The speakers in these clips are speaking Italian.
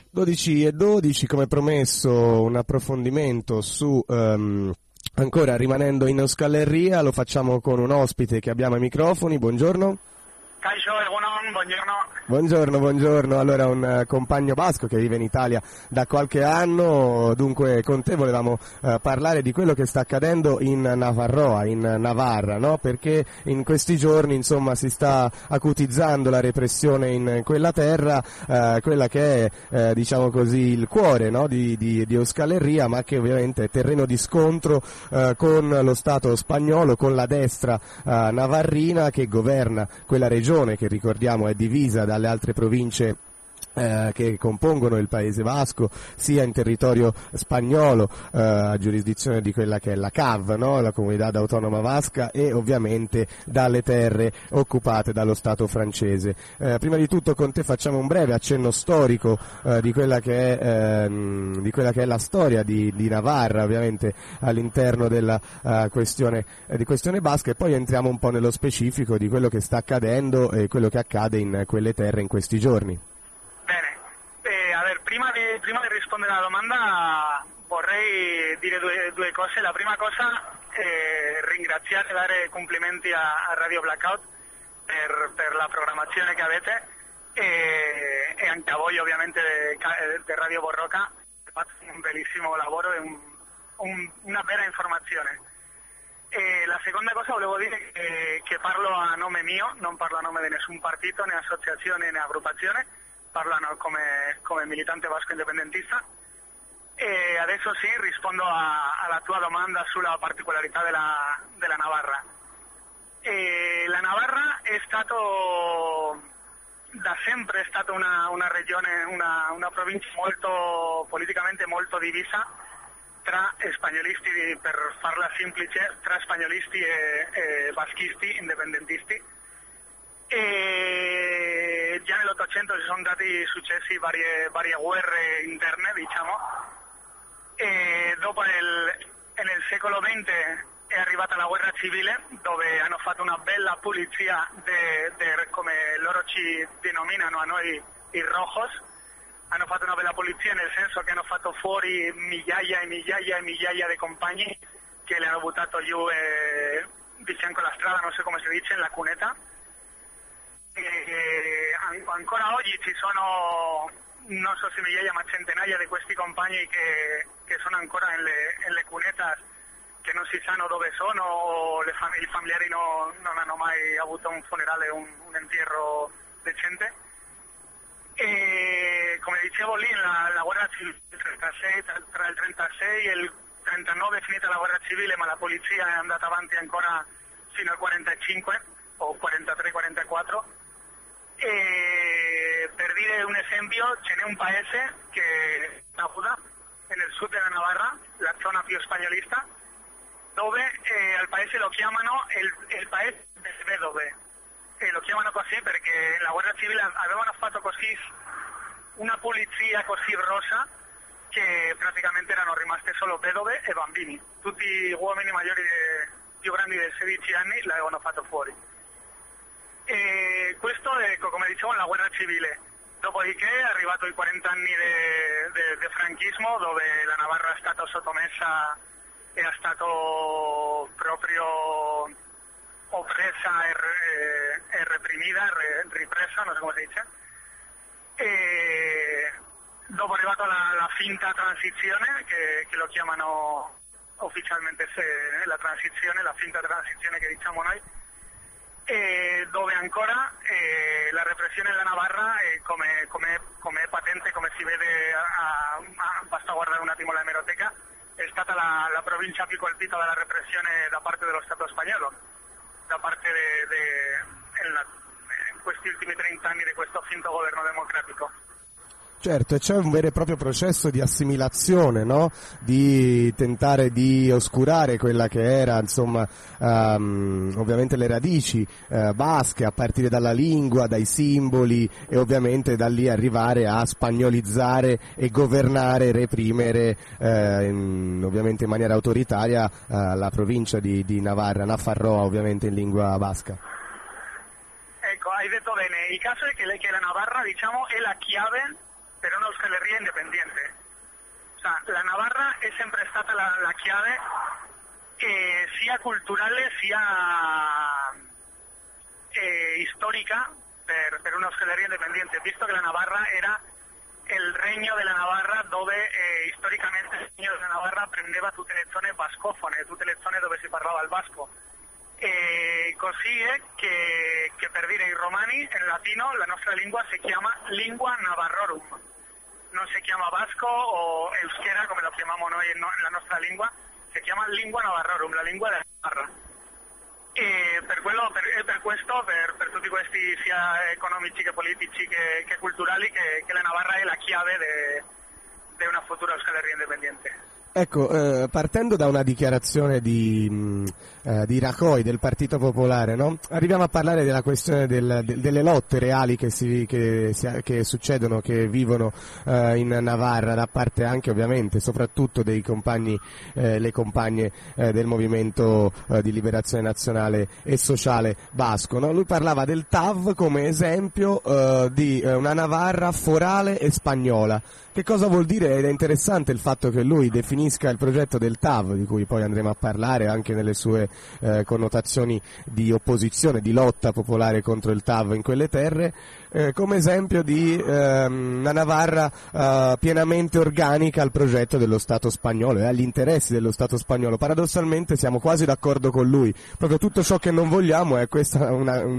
12:12, come promesso un approfondimento su ancora rimanendo in Euskal Herria. Lo facciamo con un ospite che abbiamo ai microfoni. Buongiorno. Kaixo, egunon, buongiorno. Buongiorno. Allora, un compagno basco che vive in Italia da qualche anno, dunque con te volevamo parlare di quello che sta accadendo in Navarra, in Navarra, no? Perché in questi giorni, insomma, si sta acutizzando la repressione in quella terra, quella che è, diciamo così, il cuore, no? di Euskal Herria, ma che ovviamente è terreno di scontro con lo Stato spagnolo, con la destra navarrina che governa quella regione che, ricordiamo, è divisa dalle altre province che compongono il Paese Basco, sia in territorio spagnolo a giurisdizione di quella che è la CAV, no? La Comunità Autonoma Vasca, e ovviamente dalle terre occupate dallo Stato francese. Prima di tutto con te facciamo un breve accenno storico di quella che è la storia di Navarra, ovviamente all'interno della questione basca, e poi entriamo un po' nello specifico di quello che sta accadendo e quello che accade in quelle terre in questi giorni. Prima di rispondere alla domanda vorrei dire due cose. La prima cosa è ringraziare e dare complimenti a Radio Blackout per la programmazione che avete e anche a voi ovviamente di Radio Borroca, che fate un bellissimo lavoro e una vera informazione. E la seconda cosa volevo dire che parlo a nome mio, non parlo a nome di nessun partito, né associazione né agrupazione. Parlano come militante vasco indipendentista. E adesso sì, rispondo alla tua domanda sulla particolarità della Navarra. La Navarra da sempre è stata una regione, una provincia politicamente molto divisa tra spagnolisti, per farla semplice, tra spagnolisti e vaschisti indipendentisti. E già nell'Ottocento ci sono stati successi varie guerre interne, diciamo, e dopo nel secolo XX è arrivata la guerra civile, dove hanno fatto una bella pulizia come loro ci denominano a noi i rojos. Hanno fatto una bella pulizia nel senso che hanno fatto fuori migliaia e migliaia e migliaia di compagni che li hanno buttato giù di fianco alla strada, non so come si dice, in la cuneta. Ancora oggi ci sono, non so se migliaia ma centinaia di questi compagni che sono ancora nelle cunetas, che non si sanno dove sono, o i familiari non hanno mai avuto un funerale, un entierro decente. E come dicevo lì, la guerra civile tra il 36 e il 39 è finita la guerra civile, ma la polizia è andata avanti ancora fino al 45 o 43-44. E per dire un esempio, c'è un paese che è Nabuda, nel sud della Navarra, la zona più spagnolista, dove al paese lo chiamano il paese del vedove. E lo chiamano così perché la guerra civile avevano fatto così una pulizia così rosa che praticamente erano rimaste solo vedove e bambini. Tutti uomini maggiori più grandi di 16 anni l'avevano fatto fuori. E questo è, come dicevo, la guerra civile. Dopodiché è arrivato i 40 anni di franchismo, dove la Navarra è stata sottomessa e è stato proprio oppressa e reprimida, ripresa, non so come si dice. E dopo è arrivata la finta transizione, che lo chiamano ufficialmente la transizione, la finta transizione che diciamo noi, e dove ancora la repressione della Navarra, come è patente, come si vede, basta guardare un attimo la emeroteca, è stata la provincia più colpita dalla repressione da parte dello Stato spagnolo, da parte in questi ultimi 30 anni di questo finto governo democratico. Certo, e c'è un vero e proprio processo di assimilazione, no? Di tentare di oscurare quella che era, insomma, ovviamente le radici basche, a partire dalla lingua, dai simboli, e ovviamente da lì arrivare a spagnolizzare e governare, reprimere ovviamente in maniera autoritaria la provincia di Navarra, Nafarroa, ovviamente in lingua basca. Ecco, hai detto bene. Il caso è che la Navarra, diciamo, è la chiave per una Euskal Herria independiente. O sea, la Navarra è sempre stata la chiave sia culturale sia histórica per una Euskal Herria independiente, visto que la Navarra era el regno della Navarra dove storicamente il regno della Navarra prendeva tutte le zone bascofone, tutte le zone dove si parlava il basco. Così è che per dire i romani in latino la nostra lingua si chiama lingua navarrorum, non si chiama basco o euskera come lo chiamiamo noi nella nostra lingua, si chiama lingua navarrorum, la lingua della Navarra. E per questo, per tutti questi sia economici che politici che culturali, che la Navarra è la chiave di una futura Euskal Herria independiente. Ecco, partendo da una dichiarazione di Rajoy del Partito Popolare, no? Arriviamo a parlare della questione delle lotte reali che succedono, che vivono in Navarra, da parte anche ovviamente soprattutto dei compagni, le compagne del Movimento di Liberazione Nazionale e Sociale Basco, no? Lui parlava del TAV come esempio di una Navarra forale e spagnola. Che cosa vuol dire? Ed è interessante il fatto che lui definisca il progetto del TAV, di cui poi andremo a parlare anche nelle sue connotazioni di opposizione, di lotta popolare contro il TAV in quelle terre, come esempio di una Navarra pienamente organica al progetto dello Stato spagnolo e agli interessi dello Stato spagnolo. Paradossalmente siamo quasi d'accordo con lui, proprio tutto ciò che non vogliamo è questa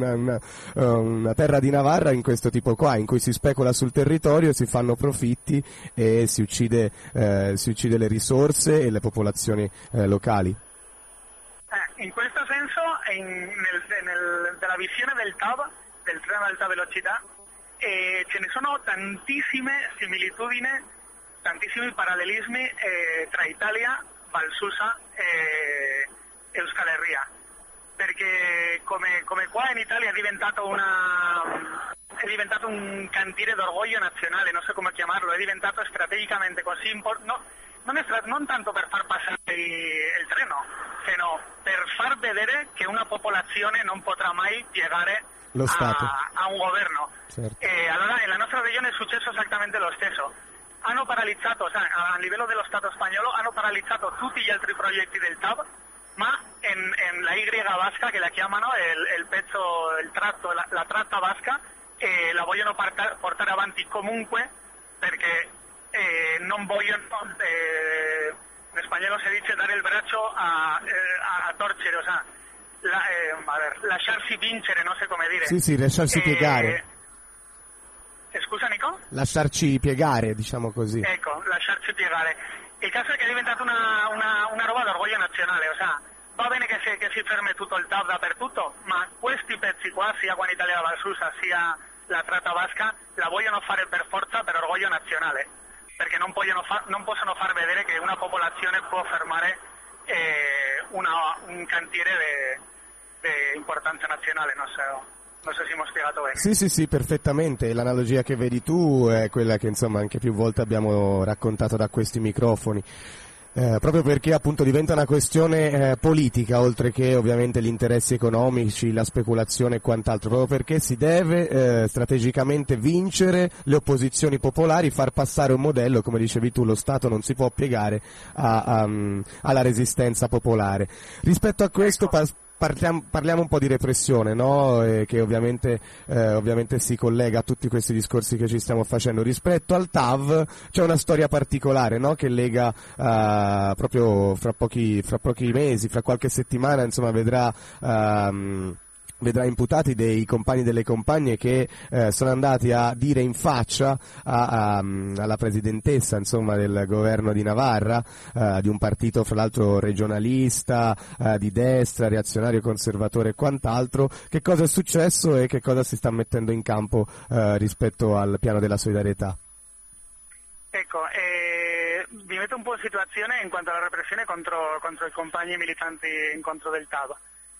una terra di Navarra in questo tipo qua, in cui si specula sul territorio, si fanno profitti e si uccide le risorse e le popolazioni locali. In questo senso, della visione del TAV, del treno ad alta velocità, ce ne sono tantissime similitudini, tantissimi parallelismi tra Italia, Valsusa e Euskal Herria, perché come qua in Italia è diventato un cantiere d'orgoglio nazionale, non so come chiamarlo, è diventato strategicamente così non tanto per far passare il treno, sino per far vedere che una popolazione non potrà mai piegare a un governo. Certo. Allora nella nostra regione è successo esattamente lo stesso. Hanno paralizzato, a livello dello Stato spagnolo, hanno paralizzato tutti gli altri progetti del TAV, ma en la Y vasca, che la chiamano la tratta vasca, la vogliono portare avanti comunque, perché non vogliono, in spagnolo si dice dare il braccio a torcere, o sea, lasciarsi vincere, non so come dire. Sì, lasciarsi piegare. Scusa Nico? Lasciarci piegare, diciamo così. Ecco, lasciarci piegare. Il caso è che è diventata una roba d'orgoglio nazionale, o sea, va bene che si fermi tutto il TAV dappertutto, ma questi pezzi qua, sia qua in Italia la Valsusa, sia la tratta vasca, la vogliono fare per forza, per orgoglio nazionale, perché non possono far vedere che una popolazione può fermare un cantiere di importanza nazionale, non so se mi ho spiegato bene. Sì, perfettamente. L'analogia che vedi tu è quella che insomma anche più volte abbiamo raccontato da questi microfoni. Proprio perché appunto diventa una questione politica, oltre che ovviamente gli interessi economici, la speculazione e quant'altro, proprio perché si deve strategicamente vincere le opposizioni popolari, far passare un modello, come dicevi tu, lo Stato non si può piegare alla resistenza popolare. Rispetto a questo parliamo un po' di repressione, no? Che ovviamente si collega a tutti questi discorsi che ci stiamo facendo. Rispetto al TAV c'è una storia particolare, no? Che lega proprio fra pochi mesi, fra qualche settimana, insomma, vedrà imputati dei compagni delle compagne che sono andati a dire in faccia alla presidentessa, insomma, del governo di Navarra, di un partito fra l'altro regionalista, di destra, reazionario, conservatore e quant'altro, che cosa è successo e che cosa si sta mettendo in campo rispetto al piano della solidarietà. Ecco, vi metto un po' in situazione in quanto alla repressione contro i compagni militanti in contro del TAV.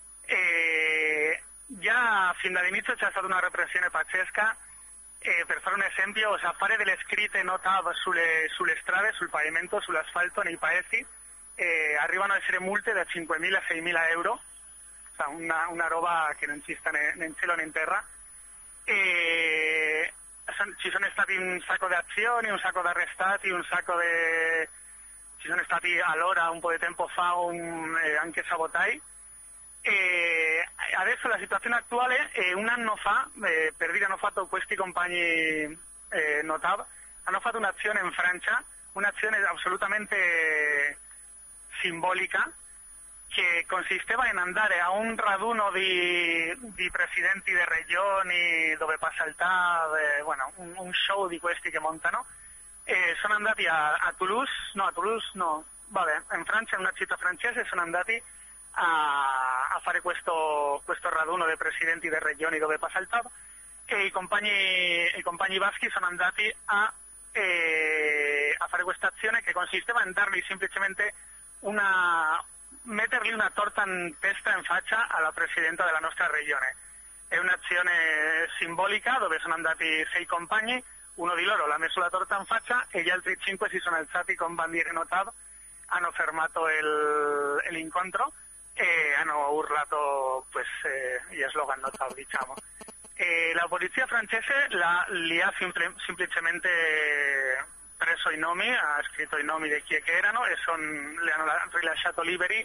Già fin dall'inizio c'è stata una repressione pazzesca, per fare un esempio, fare delle scritte no TAV sulle strade, sul pavimento, sull'asfalto nei paesi, arrivano a essere multe da 5.000 a 6.000 euro, una roba che non ci sta né in cielo né in terra, ci sono stati un sacco di azioni, un sacco di arrestati, ci sono stati allora un po' di tempo fa anche sabotai. E adesso la situazione attuale è un anno fa, per dire, hanno fatto questi compagni Notav, hanno fatto un'azione in Francia, un'azione assolutamente simbolica, che consisteva in andare a un raduno di presidenti di regioni dove passa il TAV, un show di questi che montano, e sono andati a Toulouse, in Francia, in una città francese, sono andati a fare questo raduno dei presidenti di regioni dove passa il TAV, e i compagni baschi sono andati a fare questa azione che consisteva in dargli semplicemente mettergli una torta in testa, in faccia alla presidenta della nostra regione. È un'azione simbolica dove sono andati 6 compagni, uno di loro l'ha messo la torta in faccia e gli altri 5 si sono alzati con bandiere Notav, hanno fermato l'incontro e hanno urlato gli slogan Notav, diciamo. E la polizia francese li ha semplicemente preso i nomi, ha scritto i nomi di chi erano e li hanno rilasciato liberi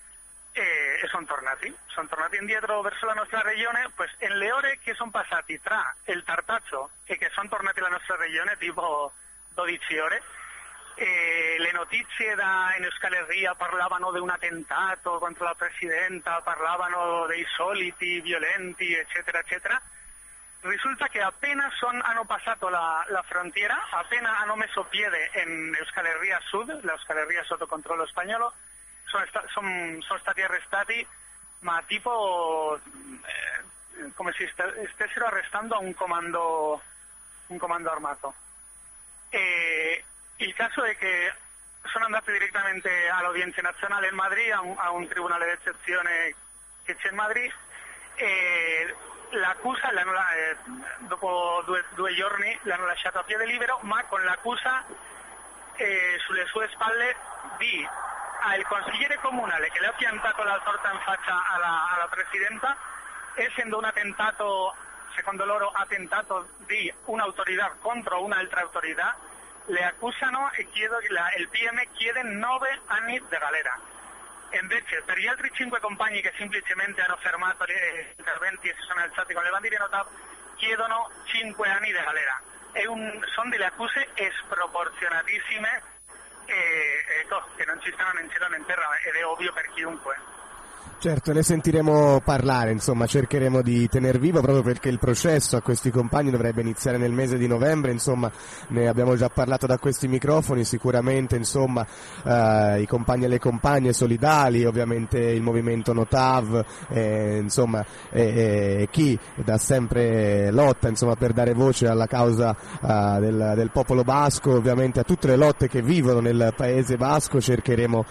e sono tornati indietro verso la nostra regione. Pues in le ore che sono passati tra il Tartazzo e che sono tornati alla nostra regione, tipo 12 ore, le notizie in Euskal Herria parlavano di un attentato contro la presidenta, parlavano dei soliti violenti, eccetera, eccetera. Risulta che appena hanno passato la frontiera, appena hanno messo piede in Euskal Herria Sud, la Euskal Herria sotto controllo spagnolo, sono stati arrestati, ma tipo come se stessero arrestando a un comando armato. E il caso è che sono andati direttamente all'Udienza Nazionale in Madrid, a un tribunale d'eccezione che c'è in Madrid, e l'accusa dopo due giorni l'hanno lasciato a piede libero, ma con l'accusa sulle sue spalle al consigliere comunale che le ha piantato la torta in faccia alla presidenta, essendo un attentato, secondo loro, attentato di un'autorità contro un'altra autorità, le accusano e il PM chiede 9 anni di galera. E invece per gli altri 5 compagni che semplicemente hanno fermato gli interventi e si sono alzati con le bandiere Notav, chiedono 5 anni di galera. Sono delle accuse sproporzionatissime che non ci stanno né in cielo né in terra, ed è ovvio per chiunque. Certo, ne sentiremo parlare, insomma, cercheremo di tener vivo, proprio perché il processo a questi compagni dovrebbe iniziare nel mese di novembre, insomma, ne abbiamo già parlato da questi microfoni, sicuramente, insomma, i compagni e le compagne solidali, ovviamente il movimento Notav, insomma, chi da sempre lotta, insomma, per dare voce alla causa del popolo basco, ovviamente a tutte le lotte che vivono nel paese basco, cercheremo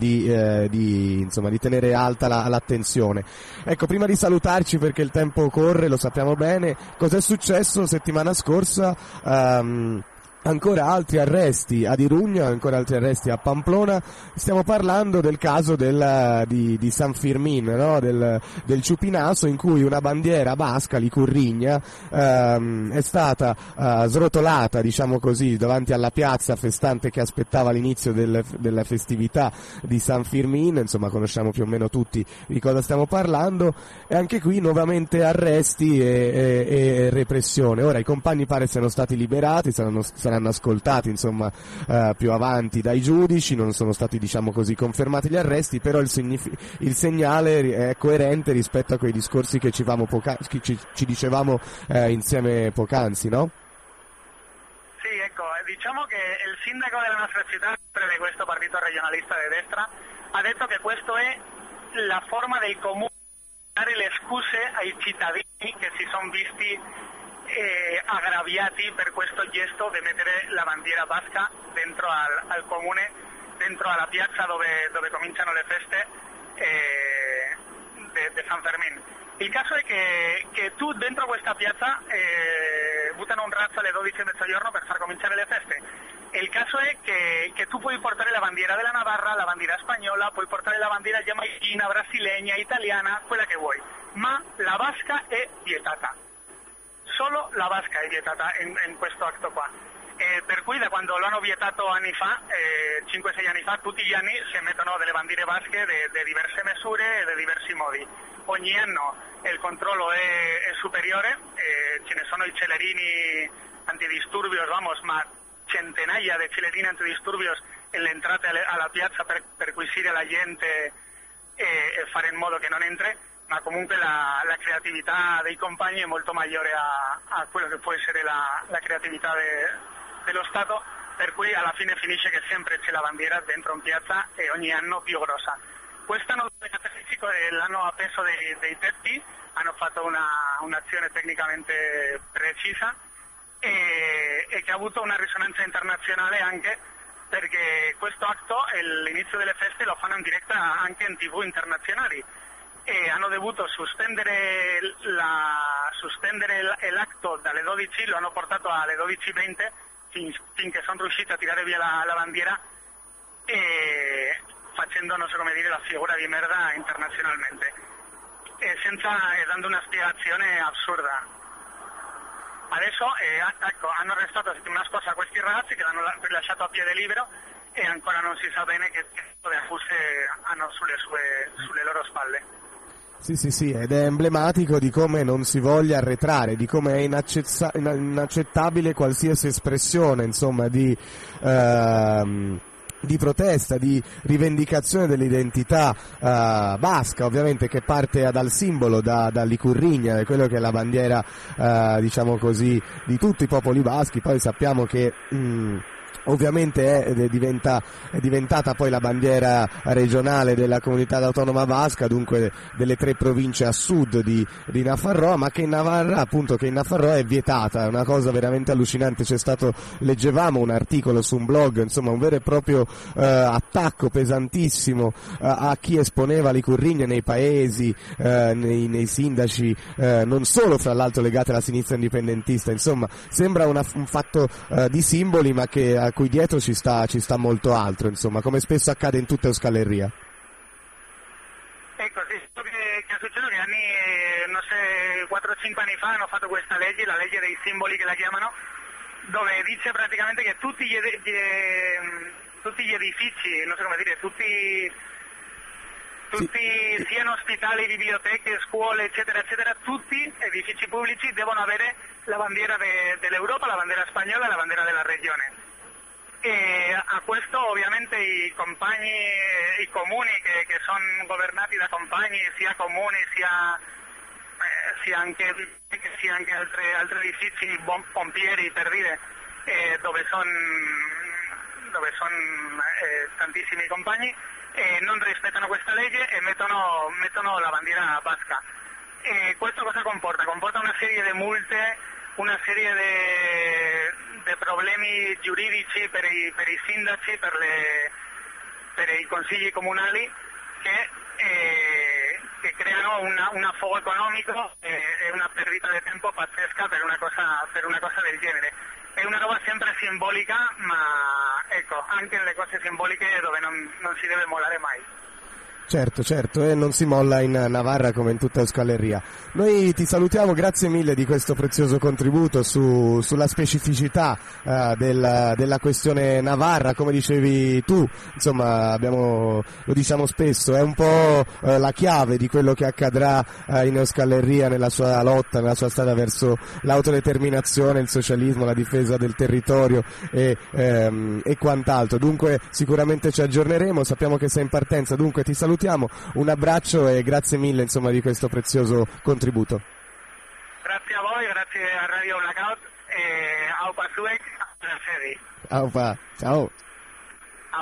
di tenere alta l'attenzione. Ecco, prima di salutarci, perché il tempo corre, lo sappiamo bene, cos'è successo settimana scorsa? Ancora altri arresti ad Irugna, ancora altri arresti a Pamplona. Stiamo parlando del caso di San Firmin, no? del Ciupinaso, in cui una bandiera basca, l'Icurrigna, è stata srotolata, diciamo così, davanti alla piazza festante che aspettava l'inizio della festività di San Firmin. Insomma, conosciamo più o meno tutti di cosa stiamo parlando, e anche qui nuovamente arresti e repressione. Ora i compagni pare siano stati liberati, saranno ascoltati, insomma, più avanti dai giudici, non sono stati, diciamo così, confermati gli arresti, però il segnale è coerente rispetto a quei discorsi che ci dicevamo insieme poc'anzi, no? Sì, ecco, diciamo che il sindaco della nostra città, di questo partito regionalista di destra, ha detto che questo è la forma del comune di dare le scuse ai cittadini che si sono visti aggraviati per questo gesto di mettere la bandiera basca dentro al comune, dentro alla piazza dove cominciano le feste di San Fermín. Il caso è che tu dentro questa piazza buttano un razzo alle 12 di mezzogiorno per far cominciare le feste. E il caso è che tu puoi portare la bandiera della Navarra, la bandiera spagnola, puoi portare la bandiera giamaicana, brasiliana, italiana, quella che vuoi, ma la basca è vietata. solo la vasca è vietata in questo atto qua. Per cui da quando lo hanno vietato anni fa, 5-6 anni fa, tutti gli anni si mettono delle bandiere basche di diverse misure e di diversi modi. Ogni anno il controllo è superiore, ce ne sono i celerini antidisturbios, ma centinaia di celerini antidisturbios en le entrate alla piazza per perquisire la gente e fare in modo che non entri, ma comunque la creatività dei compagni è molto maggiore a quello che può essere la creatività dello Stato, per cui alla fine finisce che sempre c'è la bandiera dentro in piazza e ogni anno più grossa. Quest'anno l'hanno appeso dei tetti, hanno fatto un'azione tecnicamente precisa e che ha avuto una risonanza internazionale anche perché questo atto, l'inizio delle feste, lo fanno in diretta anche in TV internazionali e hanno dovuto sospendere l'atto dalle 12, lo hanno portato alle 12:20 finché sono riusciti a tirare via la bandiera e facendo, non so come dire, la figura di merda internazionalmente e dando una spiegazione assurda. Adesso hanno arrestato la settimana scorsa questi ragazzi che l'hanno rilasciato a piede libero e ancora non si sa bene che tipo di accuse hanno sulle loro spalle. Sì, ed è emblematico di come non si voglia arretrare, di come è inaccettabile qualsiasi espressione, insomma, di protesta, di rivendicazione dell'identità basca, ovviamente, che parte dal simbolo, da Licurriña, da quello che è la bandiera, diciamo così, di tutti i popoli baschi. Poi sappiamo che ovviamente è diventata poi la bandiera regionale della comunità autonoma basca, dunque delle 3 province a sud di Nafarroa, ma che in Navarra è vietata. È una cosa veramente allucinante. Leggevamo un articolo su un blog, insomma un vero e proprio attacco pesantissimo a chi esponeva Licurriña nei paesi, nei sindaci, non solo fra l'altro legati alla sinistra indipendentista. Insomma, sembra un fatto di simboli, ma che a cui dietro ci sta molto altro, insomma, come spesso accade in tutta Euskal Herria. Ecco, sì, che è successo che anni, non so, 4 o 5 anni fa hanno fatto questa legge, la legge dei simboli che la chiamano, dove dice praticamente che tutti gli edifici, non so come dire, tutti siano ospitali, biblioteche, scuole, eccetera, eccetera, tutti edifici pubblici devono avere la bandiera dell'Europa, la bandiera spagnola e la bandiera della regione. E a questo ovviamente i compagni, i comuni che sono governati da compagni, sia comuni sia anche altri edifici, pompieri per dire, dove sono tantissimi compagni, non rispettano questa legge e mettono la bandiera basca. E questo cosa comporta? Comporta una serie di multe, una serie di problemi giuridici per i sindaci, per i consigli comunali che creano un affogo economico e una perdita di tempo pazzesca per una cosa del genere. È una roba sempre simbolica, ma ecco, anche nelle cose simboliche dove non si deve mollare mai. Certo, e non si molla in Navarra come in tutta Euskal Herria. Noi ti salutiamo, grazie mille di questo prezioso contributo sulla specificità della questione Navarra. Come dicevi tu, insomma, lo diciamo spesso, è un po' la chiave di quello che accadrà in Euskal Herria nella sua lotta, nella sua strada verso l'autodeterminazione, il socialismo, la difesa del territorio e quant'altro. Dunque sicuramente ci aggiorneremo, sappiamo che sei in partenza, dunque ti salutiamo. Un abbraccio e grazie mille, insomma, di questo prezioso contributo. Grazie a voi, grazie a Radio Blackout e aupa zuek, Aupa, ciao.